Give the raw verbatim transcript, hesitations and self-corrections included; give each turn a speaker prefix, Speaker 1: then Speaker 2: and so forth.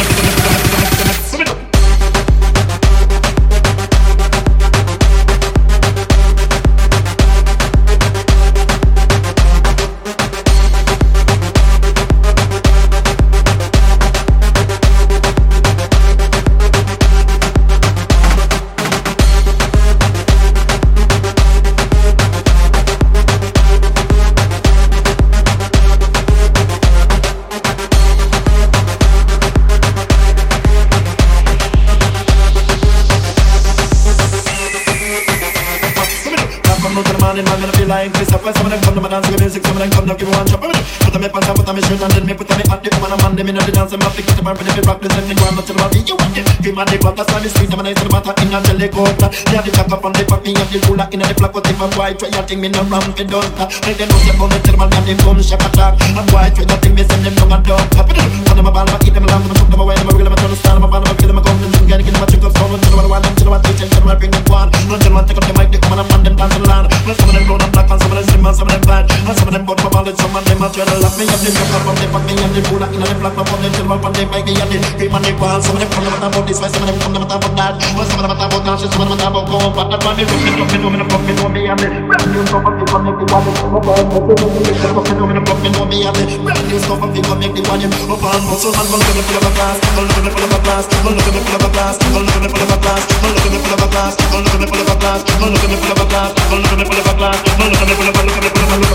Speaker 1: Like this, up some of them come to my dance, music, some of them come to give me one chop. Put them up on top, put them in shirt, and then me put them at the woman, I'm on them in the dance, I'm up to get them up in the practice, and they go on to the body. You want it? Give me the butter, stand the street, I'm nice to the matter, in a jelly coat. They have the jack up on the papi, and the cooler in the black, what if I'm white, try your thing, me no ram, me don't. Make them know step on the thermal, and they come shaka talk. I'm white, try your thing, me send them down and down. Put them up, I'll eat them along, I'm them away, I'm a real, I'm a turn stand, I'm a man, I'm a kill them, I'm a come, I'm gonna get them a trick of sound, I'm gonna want them, I'm gonna teach them, I'm gonna bring them one. I'm gonna take up the mic, they come and I'm on them dance land. Some of them blown and black, and some of them slim, and some of them bad, and some of them bought for ballad, some of them are trying to laugh me up, they come up, they fuck me, and they pull out in the black, and they chill up, and they make me, and they scream, and they fall. Some of them come to about this way, some of them come to about that, some of them about dancing, some of them about go up, but that's why they look me, look me, look me, look me, look me, and they brand new stuff of the one, make the one, come up, and they look me, look me, look me, look me, and they brand new stuff of the one, make the one, up, and muscle, man, look at the full of a glass, look at the full of a glass, look at the full of a glass, look at the full of a glass, look at the full of a glass, look at the full of a glass, look at the full of a glass, look at the full of a glass, look at the full of a glass, look at the full of a glass, look at the full of a glass.